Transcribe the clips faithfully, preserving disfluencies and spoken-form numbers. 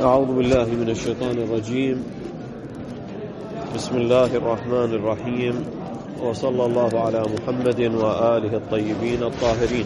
أعوذ بالله من الشيطان الرجيم. بسم الله الرحمن الرحيم، وصلى الله على محمد وآله الطيبين الطاهرين.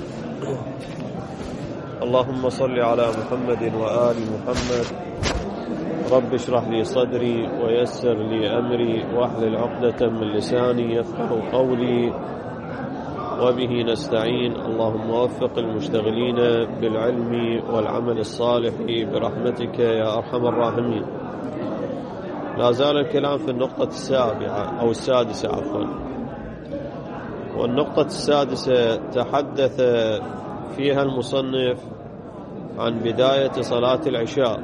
اللهم صل على محمد وآل محمد. رب اشرح لي صدري ويسر لي أمري واحلل عقدة من لساني يفقه قولي، وبه نستعين. اللهم وفق المشتغلين بالعلم والعمل الصالح برحمتك يا أرحم الراحمين. لا زال الكلام في النقطة السابعة أو السادسة عفوا، والنقطة السادسة تحدث فيها المصنف عن بداية صلاة العشاء،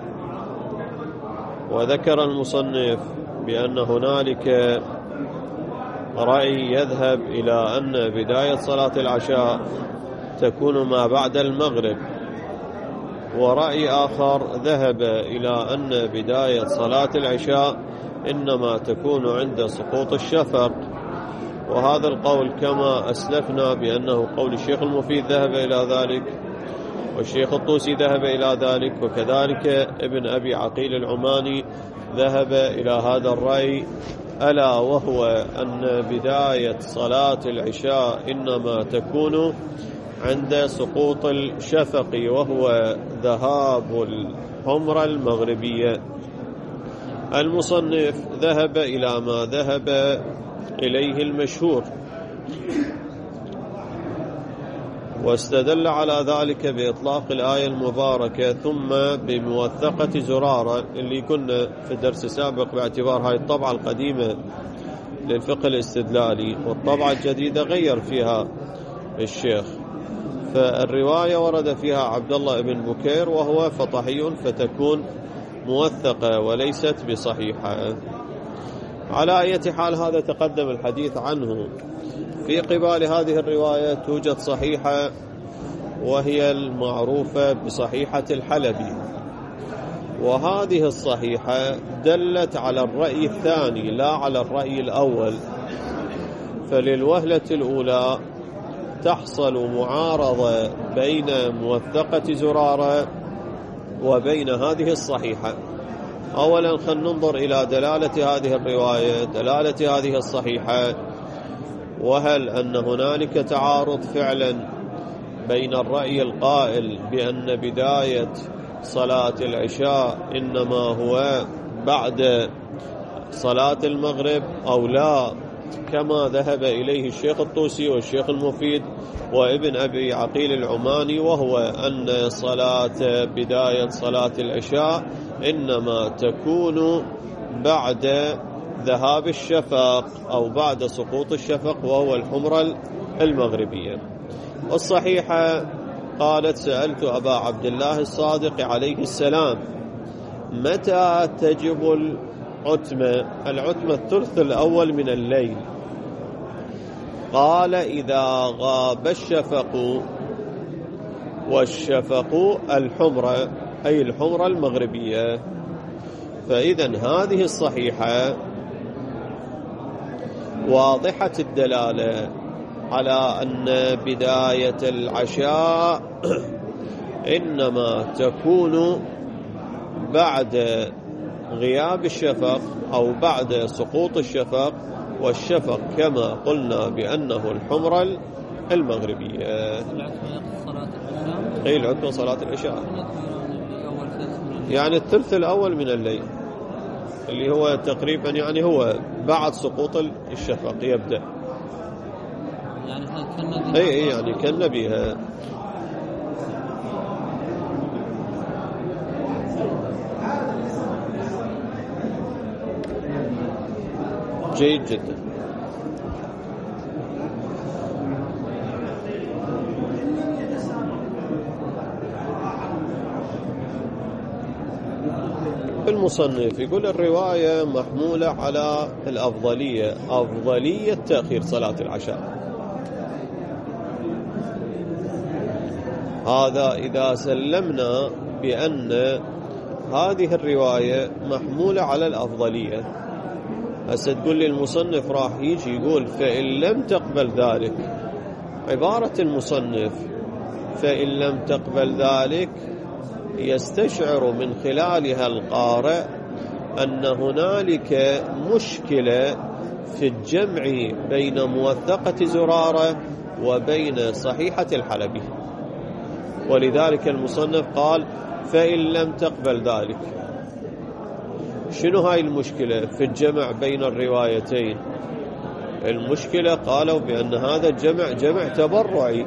وذكر المصنف بأن هنالك رأي يذهب إلى أن بداية صلاة العشاء تكون ما بعد المغرب، ورأي آخر ذهب إلى أن بداية صلاة العشاء إنما تكون عند سقوط الشفق. وهذا القول كما أسلفنا بأنه قول الشيخ المفيد ذهب إلى ذلك، والشيخ الطوسي ذهب إلى ذلك، وكذلك ابن أبي عقيل العماني ذهب إلى هذا الرأي، ألا وهو أن بداية صلاة العشاء إنما تكون عند سقوط الشفق، وهو ذهاب الحمرة المغربية. المصنف ذهب إلى ما ذهب إليه المشهور، واستدل على ذلك بإطلاق الآية المباركة ثم بموثقة زرارة، اللي كنا في الدرس السابق باعتبار هاي الطبعة القديمة للفقه الاستدلالي، والطبعة الجديدة غير فيها الشيخ. فالرواية ورد فيها عبد الله بن بكير وهو فطحي، فتكون موثقة وليست بصحيحة. على أي حال هذا تقدم الحديث عنه. في قبال هذه الرواية توجد صحيحة، وهي المعروفة بصحيحة الحلبي، وهذه الصحيحة دلت على الرأي الثاني لا على الرأي الأول. فللوهلة الأولى تحصل معارضة بين موثقة زرارة وبين هذه الصحيحة. أولا خلينا ننظر إلى دلالة هذه الرواية، دلالة هذه الصحيحة، وهل أن هنالك تعارض فعلا بين الرأي القائل بأن بداية صلاة العشاء إنما هو بعد صلاة المغرب أو لا، كما ذهب إليه الشيخ الطوسي والشيخ المفيد وابن أبي عقيل العماني، وهو أن صلاة بداية صلاة العشاء إنما تكون بعد ذهاب الشفق أو بعد سقوط الشفق، وهو الحمرة المغربية. والصحيحة قالت: سألت أبا عبد الله الصادق عليه السلام متى تجب العتمة؟ العتمة الثلث الأول من الليل. قال: إذا غاب الشفق، والشفق الحمرة أي الحمرة المغربية. فإذن هذه الصحيحة واضحة الدلالة على أن بداية العشاء إنما تكون بعد غياب الشفق أو بعد سقوط الشفق، والشفق كما قلنا بأنه الحمرة المغربية. أي العتمة صلاة العشاء يعني الثلث الأول من الليل، اللي هو تقريبا يعني هو بعد سقوط الشفق يبدأ. يعني كالنبي أي أي يعني كالنبي. جيد جدا. المصنف يقول الرواية محمولة على الأفضلية، أفضلية تأخير صلاة العشاء. هذا إذا سلمنا بأن هذه الرواية محمولة على الأفضلية. هسه تقول لي المصنف راح يجي يقول فإن لم تقبل ذلك. عبارة المصنف فإن لم تقبل ذلك يستشعر من خلالها القارئ أن هنالك مشكلة في الجمع بين موثقة زرارة وبين صحيحة الحلبي، ولذلك المصنف قال فإن لم تقبل ذلك. شنو هاي المشكلة في الجمع بين الروايتين؟ المشكلة قالوا بأن هذا الجمع جمع تبرعي،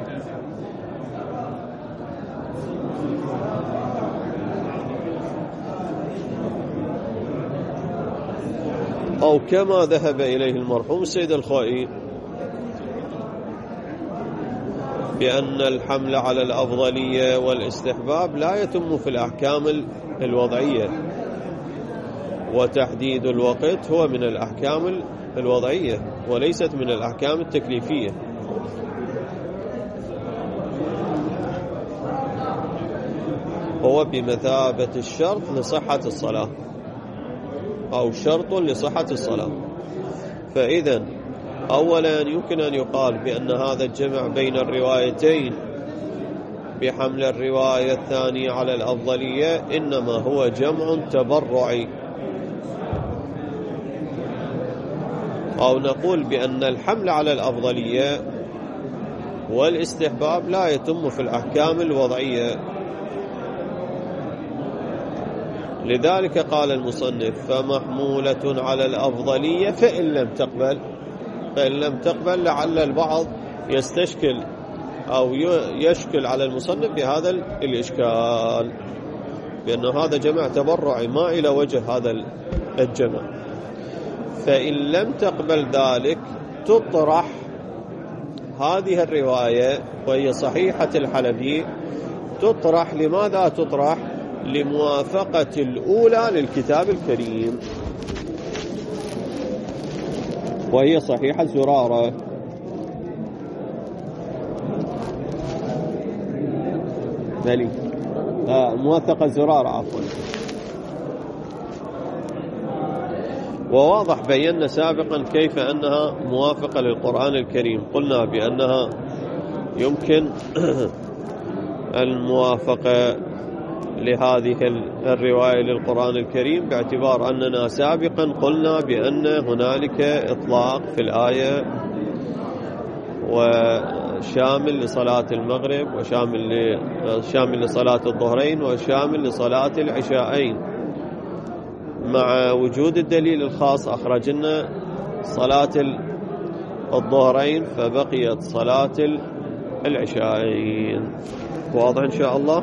أو كما ذهب إليه المرحوم السيد الخوئي بأن الحمل على الأفضلية والاستحباب لا يتم في الأحكام الوضعية، وتحديد الوقت هو من الأحكام الوضعية وليست من الأحكام التكليفية. هو بمثابة الشرط لصحة الصلاة أو شرط لصحة الصلاة. فإذا أولا يمكن أن يقال بأن هذا الجمع بين الروايتين بحمل الرواية الثانية على الأفضلية إنما هو جمع تبرعي، أو نقول بأن الحمل على الأفضلية والاستحباب لا يتم في الأحكام الوضعية. لذلك قال المصنف فمحمولة على الأفضلية فإن لم تقبل. فإن لم تقبل لعل البعض يستشكل أو يشكل على المصنف بهذا الإشكال، بأن هذا جمع تبرعي ما إلى وجه هذا الجمع. فإن لم تقبل ذلك تطرح هذه الرواية وهي صحيحة الحلبي، تطرح. لماذا تطرح؟ لموافقة الأولى للكتاب الكريم وهي صحيحة زرارة. مالي آه موثقة زرارة عفوا. وواضح بينا سابقا كيف أنها موافقة للقرآن الكريم. قلنا بأنها يمكن الموافقة لهذه الرواية للقرآن الكريم باعتبار أننا سابقا قلنا بأن هنالك إطلاق في الآية وشامل لصلاة المغرب وشامل شامل لصلاة الظهرين وشامل لصلاة العشاءين. مع وجود الدليل الخاص أخرجنا صلاة الظهرين فبقيت صلاة العشاءين. واضح إن شاء الله؟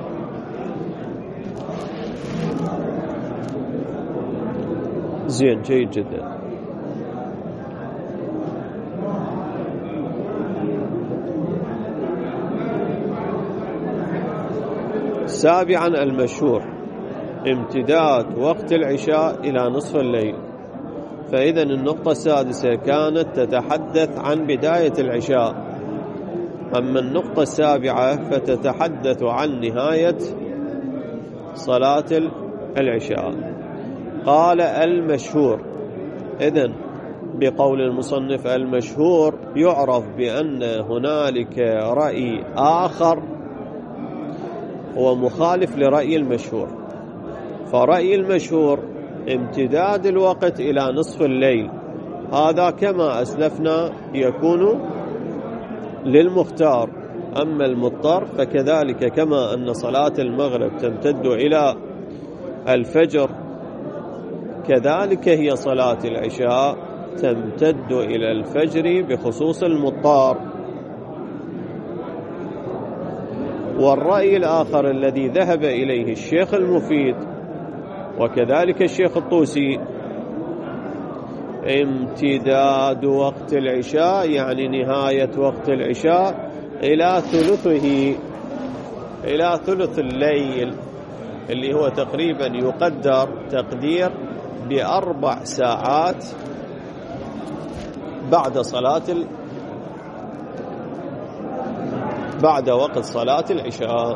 زين جيد جدا. سابعا المشهور امتداد وقت العشاء إلى نصف الليل. فإذا النقطة السادسة كانت تتحدث عن بداية العشاء، أما النقطة السابعة فتتحدث عن نهاية صلاة العشاء. قال المشهور. إذن بقول المصنف المشهور يعرف بأن هنالك رأي آخر هو مخالف لرأي المشهور. فرأي المشهور امتداد الوقت إلى نصف الليل، هذا كما أسلفنا يكون للمختار. أما المضطر فكذلك كما أن صلاة المغرب تمتد إلى الفجر كذلك هي صلاة العشاء تمتد إلى الفجر بخصوص المضطر. والرأي الآخر الذي ذهب إليه الشيخ المفيد وكذلك الشيخ الطوسي امتداد وقت العشاء يعني نهاية وقت العشاء إلى ثلثه إلى ثلث الليل، اللي هو تقريبا يقدر تقدير بأربع ساعات بعد صلاة ال... بعد وقت صلاة العشاء.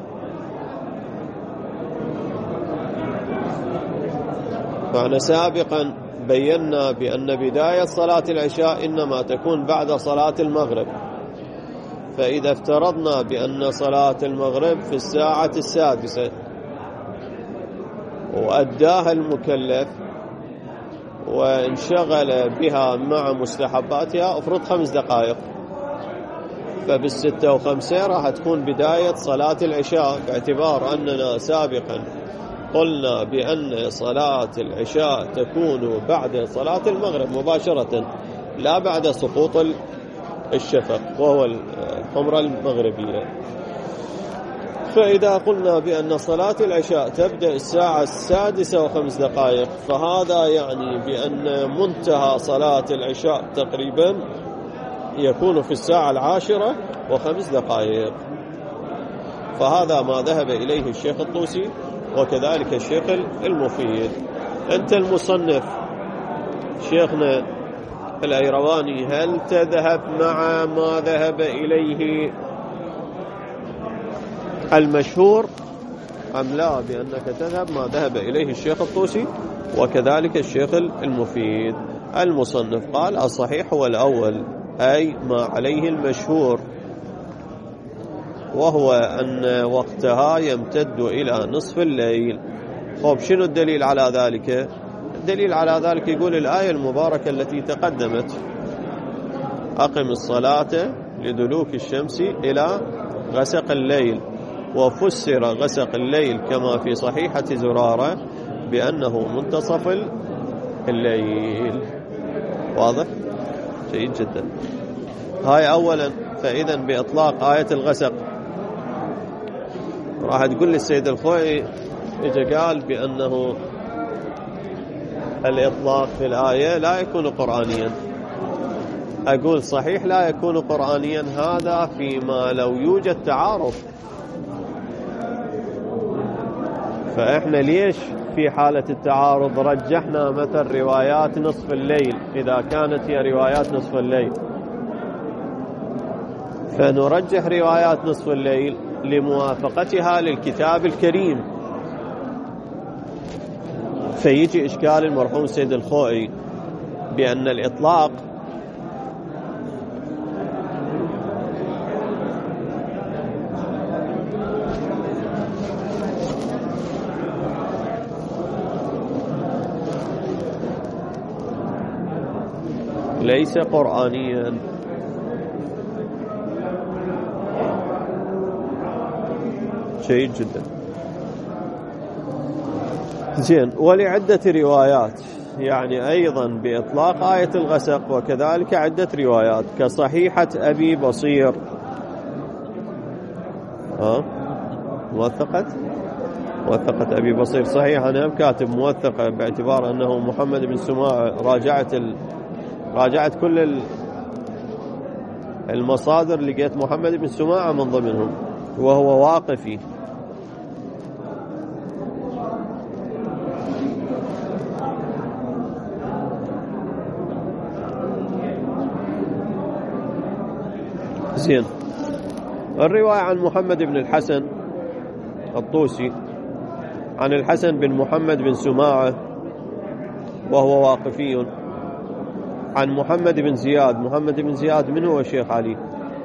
فأنا سابقا بينا بأن بداية صلاة العشاء إنما تكون بعد صلاة المغرب. فإذا افترضنا بأن صلاة المغرب في الساعة السادسة وأداها المكلف وانشغل بها مع مستحباتها افرض خمس دقائق، فبالستة وخمسة راح تكون بداية صلاة العشاء، باعتبار أننا سابقا قلنا بأن صلاة العشاء تكون بعد صلاة المغرب مباشرة لا بعد سقوط الشفق وهو الحمرة المغربية. فإذا قلنا بأن صلاة العشاء تبدأ الساعة السادسة وخمس دقائق، فهذا يعني بأن منتهى صلاة العشاء تقريبا يكون في الساعة العاشرة وخمس دقائق. فهذا ما ذهب إليه الشيخ الطوسي وكذلك الشيخ المفيد. أنت المصنف شيخنا الأيرواني، هل تذهب مع ما ذهب إليه المشهور أم لا بأنك تذهب ما ذهب إليه الشيخ الطوسي وكذلك الشيخ المفيد؟ المصنف قال الصحيح هو الأول، أي ما عليه المشهور، وهو أن وقتها يمتد إلى نصف الليل. طب شنو الدليل على ذلك؟ الدليل على ذلك يقول الآية المباركة التي تقدمت: أقم الصلاة لدلوك الشمس إلى غسق الليل. وفسر غسق الليل كما في صحيحة زرارة بأنه منتصف الليل. واضح؟ جيد جدا. هاي أولا. فإذا بإطلاق آية الغسق راح تقول لي السيد الخوئي إجا قال بأنه الإطلاق في الآية لا يكون قرآنيا. أقول صحيح لا يكون قرآنيا، هذا فيما لو يوجد تعارض. فإحنا ليش في حالة التعارض رجحنا مثل روايات نصف الليل إذا كانت هي روايات نصف الليل؟ فنرجح روايات نصف الليل لموافقتها للكتاب الكريم. فيجي إشكال المرحوم سيد الخوئي بأن الإطلاق ليس قرآنيا. جيد جدا. زين. ولعدة روايات يعني أيضا بإطلاق آية الغسق، وكذلك عدة روايات كصحيحة أبي بصير. ها موثقة موثقة أبي بصير صحيح. أنا هم كاتب موثقة باعتبار أنه محمد بن سماع. راجعت ال... راجعت كل المصادر، لقيت محمد بن سماع من ضمنهم وهو واقفي. زين. الرواية عن محمد بن الحسن الطوسي عن الحسن بن محمد بن سماعة وهو واقفي، عن محمد بن زياد. محمد بن زياد من هو الشيخ علي؟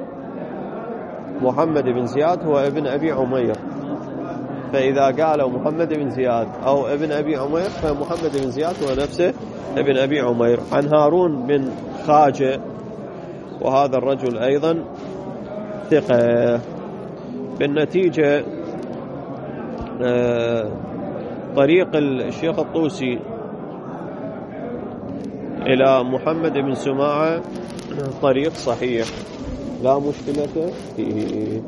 محمد بن زياد هو ابن أبي عمير. فإذا قالوا محمد بن زياد أو ابن أبي عمير فمحمد بن زياد هو نفسه ابن أبي عمير. عن هارون بن خاجة، وهذا الرجل أيضا ثقة. بالنتيجة طريق الشيخ الطوسي إلى محمد بن سماعة طريق صحيح لا مشكلة فيه.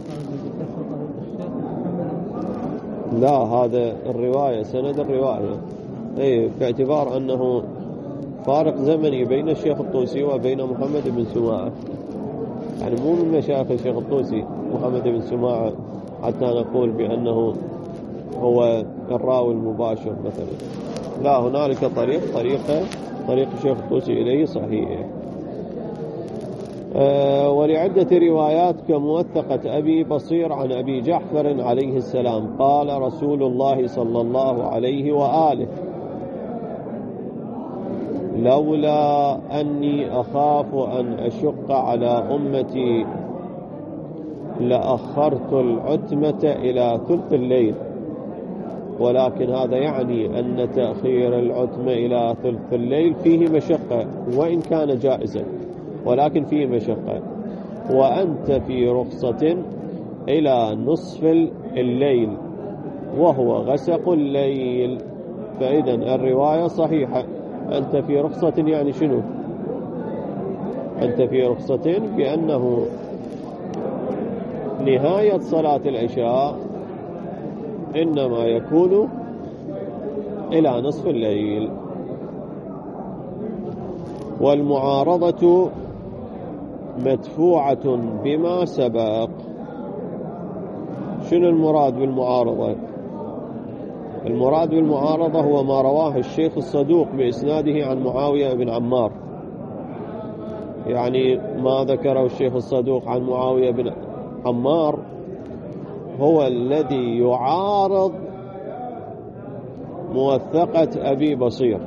لا، هذا الرواية سند الرواية أي باعتبار أنه فارق زمني بين الشيخ الطوسي وبين محمد بن سماعة، يعني مو من مشايخ الشيخ الطوسي محمد بن سماعة حتى نقول بأنه هو الراوي المباشر مثلا. لا، هنالك طريق طريقة طريق الشيخ الطوسي إليه صحيح. أه ولعدة روايات كموثقة أبي بصير عن أبي جعفر عليه السلام قال رسول الله صلى الله عليه وآله: لولا أني أخاف أن أشق على أمتي لأخرت العتمة إلى ثلث الليل. ولكن هذا يعني أن تأخير العتمة إلى ثلث الليل فيه مشقة، وإن كان جائزا ولكن فيه مشقة. وأنت في رخصة إلى نصف الليل وهو غسق الليل. فإذا الرواية صحيحة. أنت في رخصة يعني شنو؟ أنت في رخصة بأنه نهاية صلاة العشاء إنما يكون إلى نصف الليل. والمعارضة مدفوعة بما سبق. شنو المراد بالمعارضة؟ المراد بالمعارضة هو ما رواه الشيخ الصدوق بإسناده عن معاوية بن عمار. يعني ما ذكره الشيخ الصدوق عن معاوية بن عمار هو الذي يعارض موثقة أبي بصير.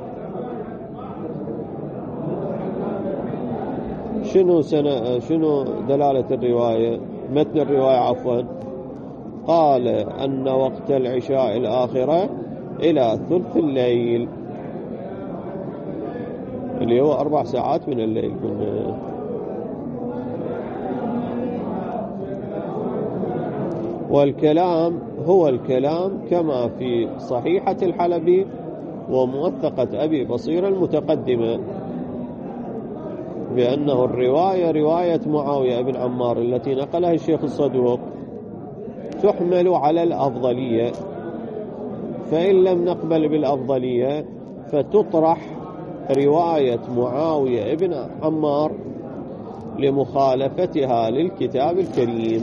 شنو سنة شنو دلالة الرواية؟ متن الرواية عفوا. قال أن وقت العشاء الآخرة إلى ثلث الليل، اللي هو أربع ساعات من الليل. من والكلام هو الكلام كما في صحيحة الحلبي وموثقة أبي بصير المتقدمة، بأنه الرواية رواية معاوية بن عمار التي نقلها الشيخ الصدوق تحمل على الأفضلية، فإن لم نقبل بالأفضلية فتطرح رواية معاوية بن عمار لمخالفتها للكتاب الكريم.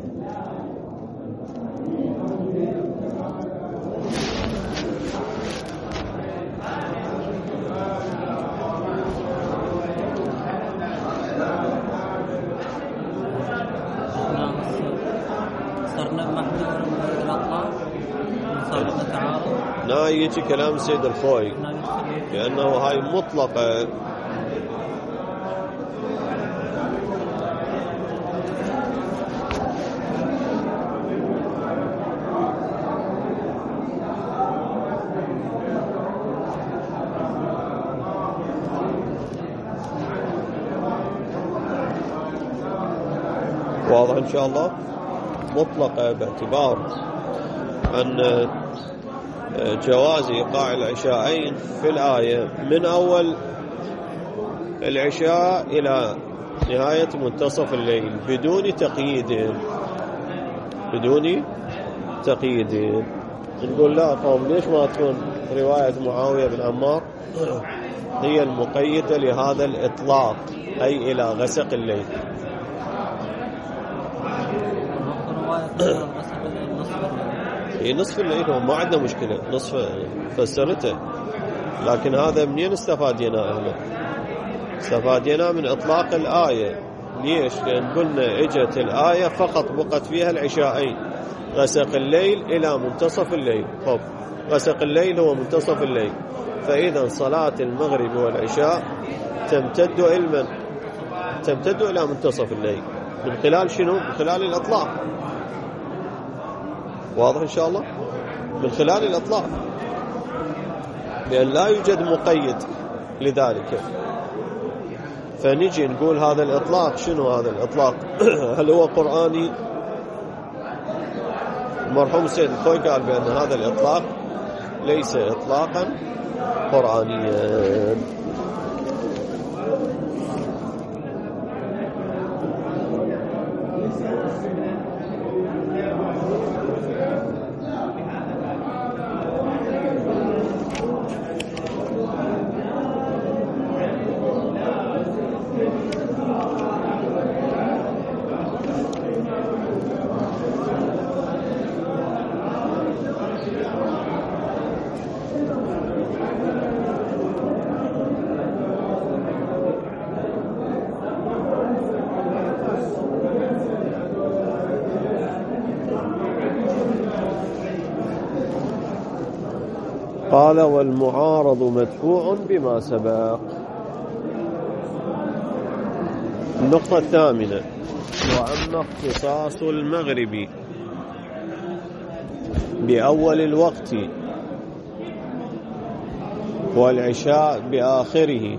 لا يجي كلام سيد الخوي لأنه هاي مطلقة. واضح إن شاء الله. مطلقة باعتبار أن جواز إيقاع العشاءين في الآية من أول العشاء إلى نهاية منتصف الليل بدون تقييد بدون تقييد. نقول لا قوم ليش ما تكون رواية معاوية بن عمار هي المقيدة لهذا الإطلاق، أي إلى غسق الليل. في نصف الليل هو ما عندنا مشكلة، نصف فسرته، لكن هذا منين استفادينا احنا؟ استفادينا من إطلاق الآية. ليش؟ لأن قلنا اجت الآية فقط بقت فيها العشاءين، غسق الليل إلى منتصف الليل. طب غسق الليل هو منتصف الليل، فإذا صلاة المغرب والعشاء تمتد إلى تمتد إلى منتصف الليل من خلال شنو؟ من خلال الإطلاق. واضح إن شاء الله؟ من خلال الإطلاق، لأن لا يوجد مقيد لذلك. فنجي نقول هذا الإطلاق شنو؟ هذا الإطلاق هل هو قرآني؟ المرحوم السيد الخوي قال بأن هذا الإطلاق ليس إطلاقا قرآنيا. قال والمعارض مدفوع بما سبق. النقطة الثامنة: وأما اختصاص المغرب بأول الوقت والعشاء بآخره،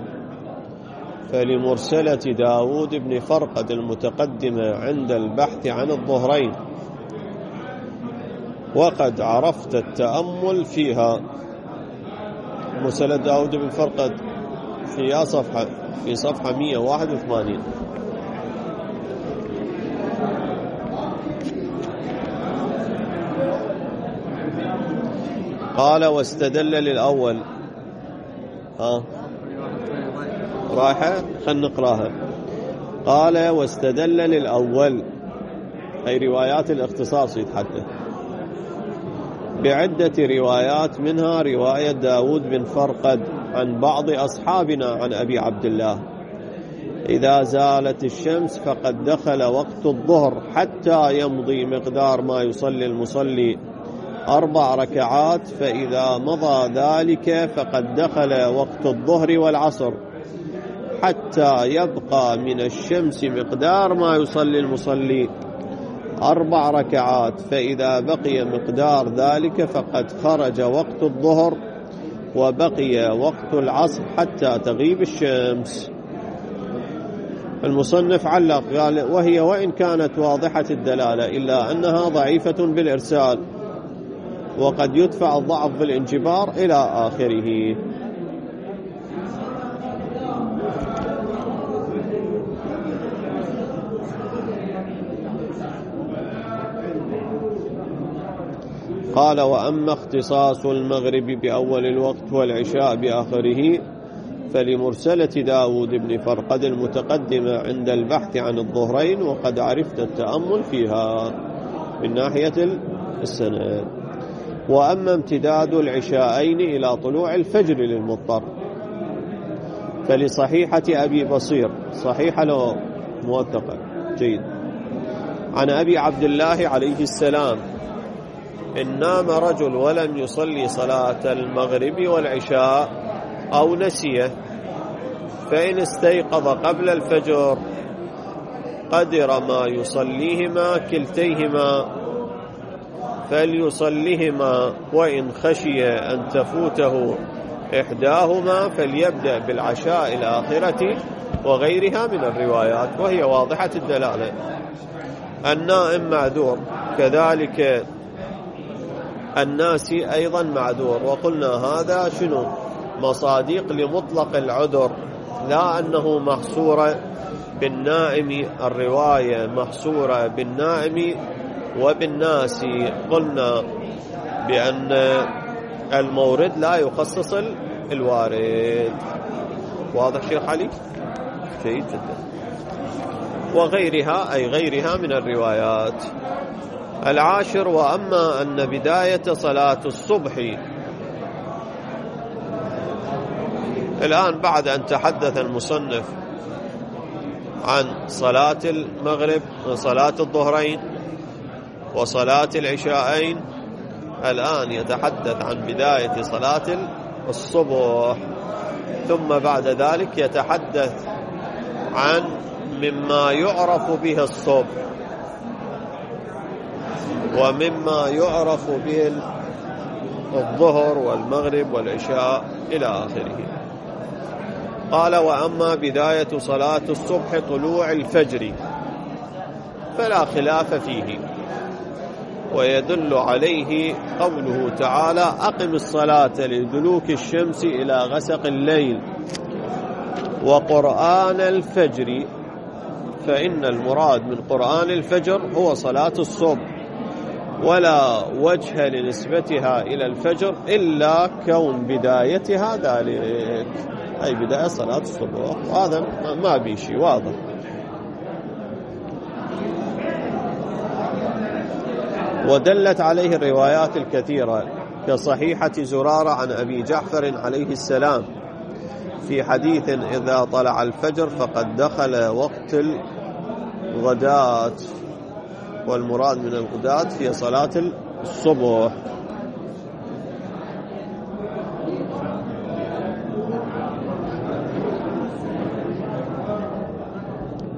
فلمرسلة داود بن فرقد المتقدمة عند البحث عن الظهرين، وقد عرفت التأمل فيها. مرسلة داود بن فرقد في صفحة في صفحة مئة وواحد وثمانين. قال واستدل للأول. ها رايحة خلنا نقراها. قال واستدل للأول، أي روايات الاختصاص يتحدث، بعدة روايات، منها رواية داود بن فرقد عن بعض أصحابنا عن أبي عبد الله: إذا زالت الشمس فقد دخل وقت الظهر حتى يمضي مقدار ما يصلي المصلي أربع ركعات، فإذا مضى ذلك فقد دخل وقت الظهر والعصر حتى يبقى من الشمس مقدار ما يصلي المصلي أربع ركعات، فإذا بقي مقدار ذلك فقد خرج وقت الظهر وبقي وقت العصر حتى تغيب الشمس. المصنف علق قال: وهي وإن كانت واضحة الدلالة إلا أنها ضعيفة بالإرسال، وقد يدفع الضعف بالانجبار إلى آخره. قال: وأما اختصاص المغرب بأول الوقت والعشاء بآخره فلمرسلة داود بن فرقد المتقدمة عند البحث عن الظهرين، وقد عرفت التأمل فيها من ناحية السنة. وأما امتداد العشاءين إلى طلوع الفجر للمضطر فلصحيحة أبي بصير، صحيحة له موثقة جيد، عن أبي عبد الله عليه السلام: إن نام رجل ولم يصلي صلاة المغرب والعشاء أو نسيه، فإن استيقظ قبل الفجر قدر ما يصليهما كلتيهما فليصليهما، وإن خشي أن تفوته إحداهما فليبدأ بالعشاء الآخرة وغيرها من الروايات، وهي واضحة الدلالة. النائم معذور، كذلك الناسي أيضا معذور. وقلنا هذا شنو؟ مصادق لمطلق العذر، لا أنه محصورة بالنائم، الرواية محصورة بالنائم وبالناسي. قلنا بأن المورد لا يخصص الوارد. واضح شيخ علي؟ جيد جدا. وغيرها أي غيرها من الروايات. العاشر: وأما أن بداية صلاة الصبح، الآن بعد أن تحدث المصنف عن صلاة المغرب وصلاة الظهرين وصلاة العشاءين، الآن يتحدث عن بداية صلاة الصبح، ثم بعد ذلك يتحدث عن مما يعرف به الصبح ومما يعرف به الظهر والمغرب والعشاء إلى آخره. قال: وأما بداية صلاة الصبح طلوع الفجر فلا خلاف فيه، ويدل عليه قوله تعالى: أقم الصلاة لدلوك الشمس إلى غسق الليل وقرآن الفجر، فإن المراد من قرآن الفجر هو صلاة الصبح، ولا وجه لنسبتها إلى الفجر إلا كون بدايتها ذلك، أي بداية صلاة الصبح، وهذا ما بيشي واضح. ودلت عليه الروايات الكثيرة كصحيحة زرارة عن أبي جعفر عليه السلام في حديث: إذا طلع الفجر فقد دخل وقت الغداة، والمراد من الغداة هي صلاة الصبح.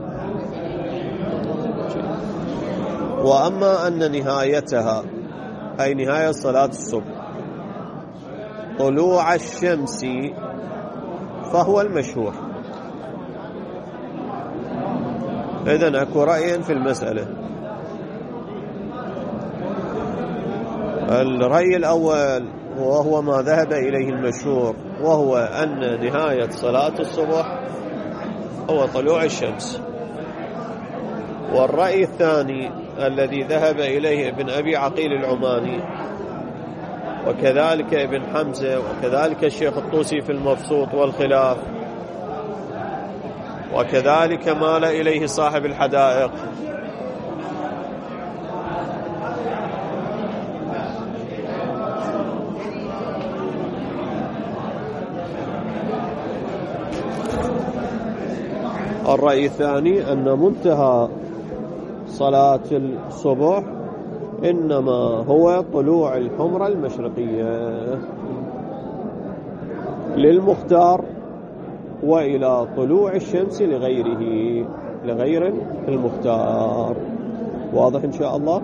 وأما أن نهايتها أي نهاية صلاة الصبح. طلوع الشمس فهو المشهور. إذن أكو رأيين في المسألة. الرأي الأول وهو ما ذهب إليه المشهور، وهو أن نهاية صلاة الصبح هو طلوع الشمس. والرأي الثاني الذي ذهب إليه ابن أبي عقيل العماني وكذلك ابن حمزة وكذلك الشيخ الطوسي في المبسوط والخلاف وكذلك مال إليه صاحب الحدائق، الرأي الثاني أن منتهى صلاة الصبح إنما هو طلوع الحمرة المشرقية للمختار وإلى طلوع الشمس لغيره لغير المختار. واضح إن شاء الله.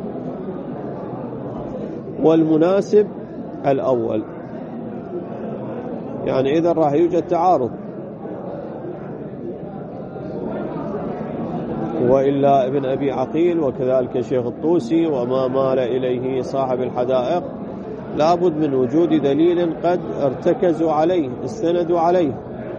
والمناسب الأول، يعني إذا راح يوجد تعارض، وإلا ابن أبي عقيل وكذلك الشيخ الطوسي وما مال إليه صاحب الحدائق لابد من وجود دليل قد ارتكزوا عليه استندوا عليه.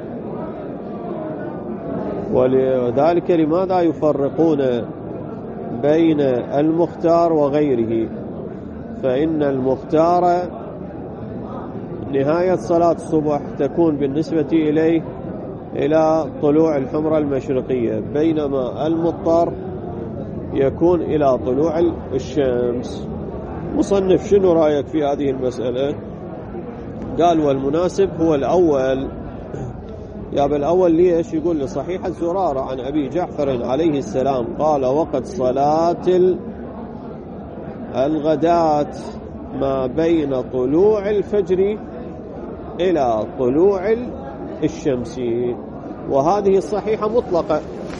ولذلك لماذا يفرقون بين المختار وغيره؟ فإن المختار نهاية صلاة الصبح تكون بالنسبة إليه إلى طلوع الحمرة المشرقية، بينما المضطر يكون إلى طلوع الشمس. مصنف شنو رأيك في هذه المسألة؟ قال والمناسب هو الأول. يا بالأول ليش؟ يقول لصحيح الزرارة عن أبي جعفر عليه السلام قال وقت صلاة الغداة ما بين طلوع الفجر إلى طلوع الشمس، وهذه الصحيحة مطلقة.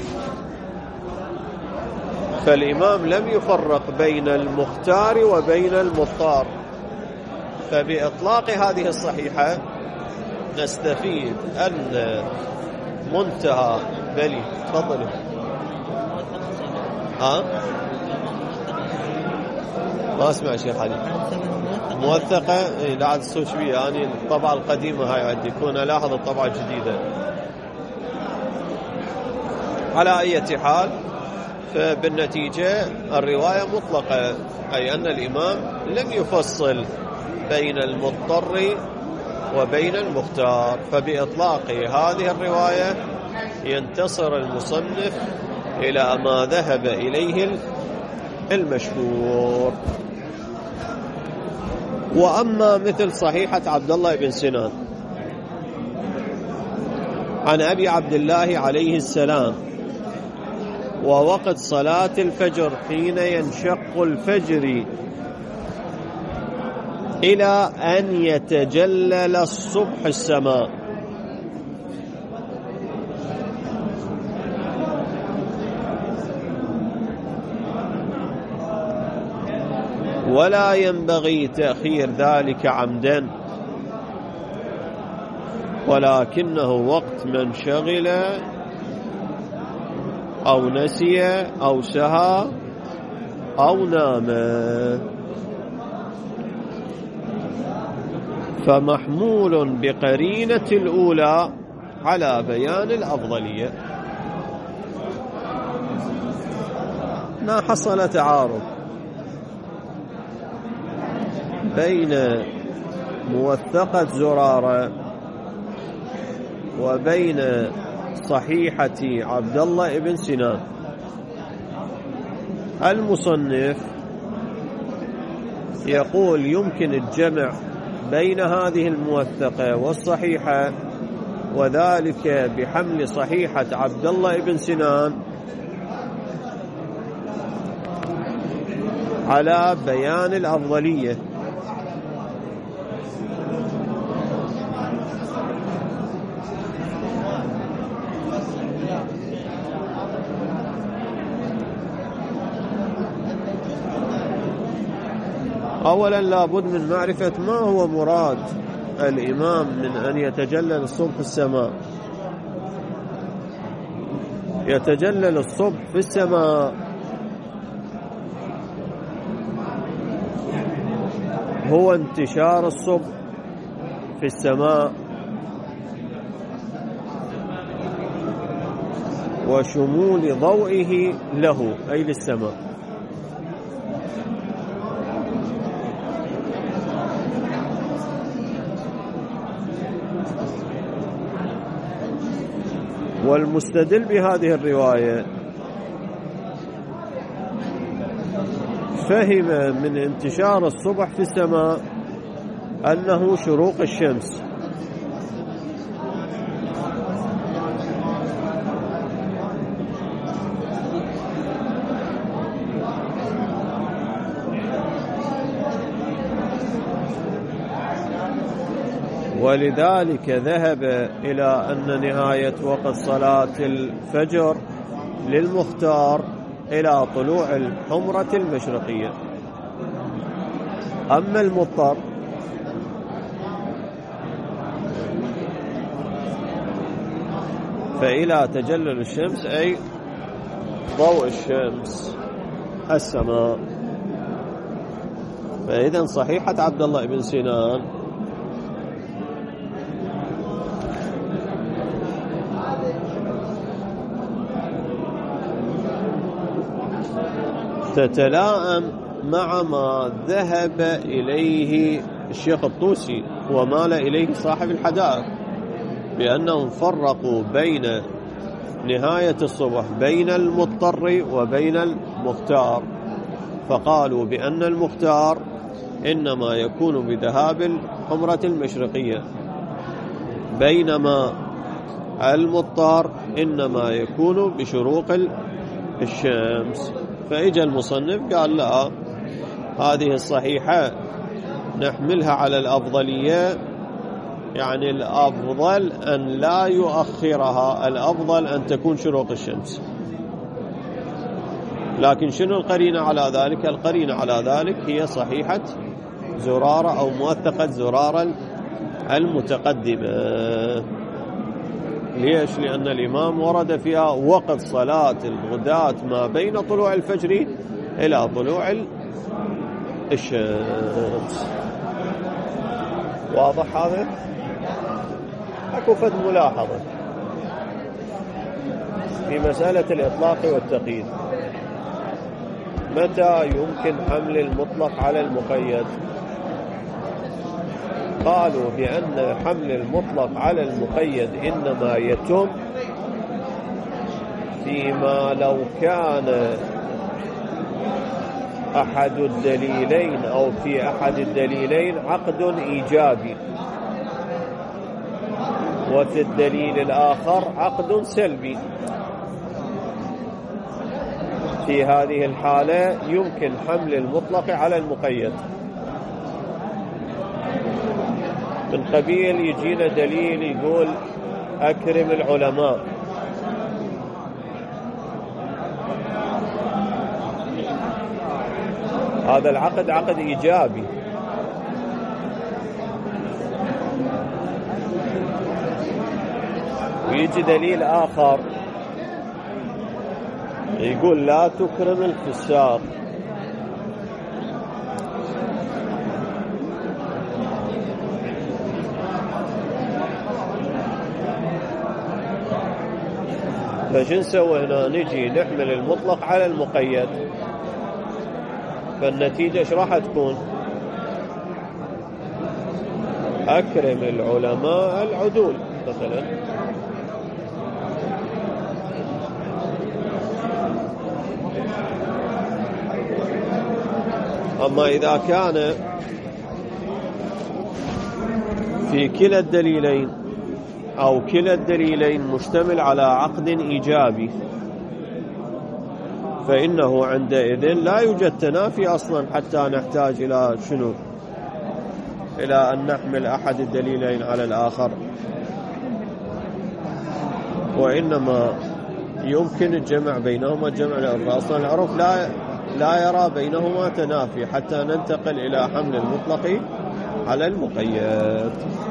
فالإمام لم يفرق بين المختار وبين المضطر، فبإطلاق هذه الصحيحة نستفيد أن منتهى بلي تفضل ها ما اسمع شيخ علي موثقة. إيه لا عاد تسوي بيه، يعني الطبعة القديمة هاي عندي كون ألاحظ الطبعة الجديدة. على أي حال فبالنتيجة الرواية مطلقة، أي أن الإمام لم يفصل بين المضطر وبين المختار. فبإطلاق هذه الرواية ينتصر المصنف إلى ما ذهب إليه المشهور. وأما مثل صحيحة عبد الله بن سنان عن أبي عبد الله عليه السلام ووقت صلاة الفجر حين ينشق الفجر إلى أن يتجلل الصبح السماء، ولا ينبغي تأخير ذلك عمدا، ولكنه وقت من شغل أو نسي أو سهى أو نام، فمحمول بقرينة الأولى على بيان الأفضلية. ما حصل تعارض بين موثقة زرارة وبين صحيحة عبد الله بن سنان. المصنف يقول يمكن الجمع بين هذه الموثقة والصحيحة، وذلك بحمل صحيحة عبد الله بن سنان على بيان الأفضلية. أولا لابد من معرفة ما هو مراد الإمام من أن يتجلل الصبح في السماء. يتجلل الصبح في السماء هو انتشار الصبح في السماء وشمول ضوئه له أي للسماء. والمستدل بهذه الرواية فهم من انتشار الصبح في السماء أنه شروق الشمس، ولذلك ذهب إلى أن نهاية وقت صلاة الفجر للمختار إلى طلوع الحمرة المشرقية. أما المضطر فإلى تجلل الشمس أي ضوء الشمس السماء. فإذا صحيحة عبد الله بن سنان تتلائم مع ما ذهب إليه الشيخ الطوسي ومال إليه صاحب الحدائق، بأنهم فرقوا بين نهاية الصبح بين المضطر وبين المختار، فقالوا بأن المختار إنما يكون بذهاب الحمرة المشرقية، بينما المضطر إنما يكون بشروق الشمس. فإجا المصنف قال لا، هذه الصحيحة نحملها على الأفضلية، يعني الأفضل أن لا يؤخرها، الأفضل أن تكون شروق الشمس. لكن شنو القرينة على ذلك؟ القرينة على ذلك هي صحيحة زرارة أو موثقة زرارة المتقدمة. ليش؟ لأن الإمام ورد فيها وقت صلاة الغداة ما بين طلوع الفجر إلى طلوع الشمس. واضح هذا؟ أكو فد ملاحظة في مسألة الإطلاق والتقييد. متى يمكن حمل المطلق على المقيد؟ قالوا بأن حمل المطلق على المقيد إنما يتم فيما لو كان أحد الدليلين أو في أحد الدليلين عقد إيجابي وفي الدليل الآخر عقد سلبي. في هذه الحالة يمكن حمل المطلق على المقيد. من قبيل يجينا دليل يقول أكرم العلماء، هذا العقد عقد إيجابي، ويجي دليل آخر يقول لا تكرم الفساق. فشو نسوي هنا؟ نجي نحمل المطلق على المقيد، فالنتيجة ايش راح تكون؟ أكرم العلماء العدول مثلا. أما إذا كان في كلا الدليلين أو كلا الدليلين مشتمل على عقد إيجابي فإنه عندئذ لا يوجد تنافي أصلا حتى نحتاج إلى شنو؟ إلى أن نحمل أحد الدليلين على الآخر، وإنما يمكن الجمع بينهما الجمع، لأن أصلا العرف لا لا يرى بينهما تنافي حتى ننتقل إلى حمل المطلق على المقيد.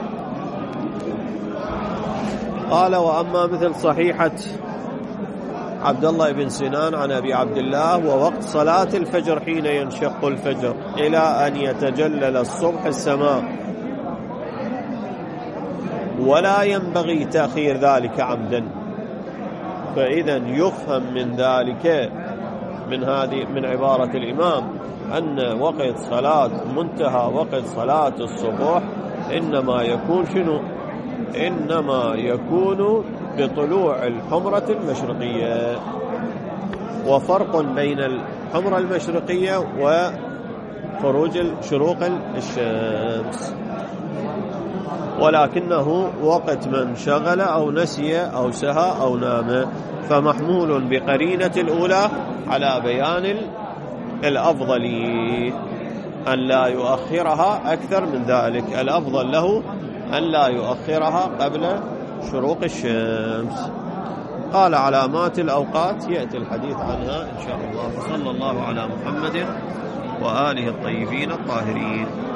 قال وأما مثل صحيحة عبد الله بن سنان عن أبي عبد الله ووقت صلاة الفجر حين ينشق الفجر إلى أن يتجلل الصبح السماء، ولا ينبغي تأخير ذلك عمدا. فإذا يفهم من ذلك من هذه من عبارة الإمام أن وقت صلاة منتهى وقت صلاة الصبح إنما يكون شنو؟ إنما يكون بطلوع الحمرة المشرقية، وفرق بين الحمرة المشرقية وخروج شروق الشمس، ولكنه وقت من شغل أو نسي أو سهى أو نام، فمحمول بقرينة الأولى على بيان الأفضل أن لا يؤخرها أكثر من ذلك. الأفضل له أن لا يؤخرها قبل شروق الشمس. قال علامات الأوقات يأتي الحديث عنها إن شاء الله. صلى الله على محمد وآله الطيبين الطاهرين.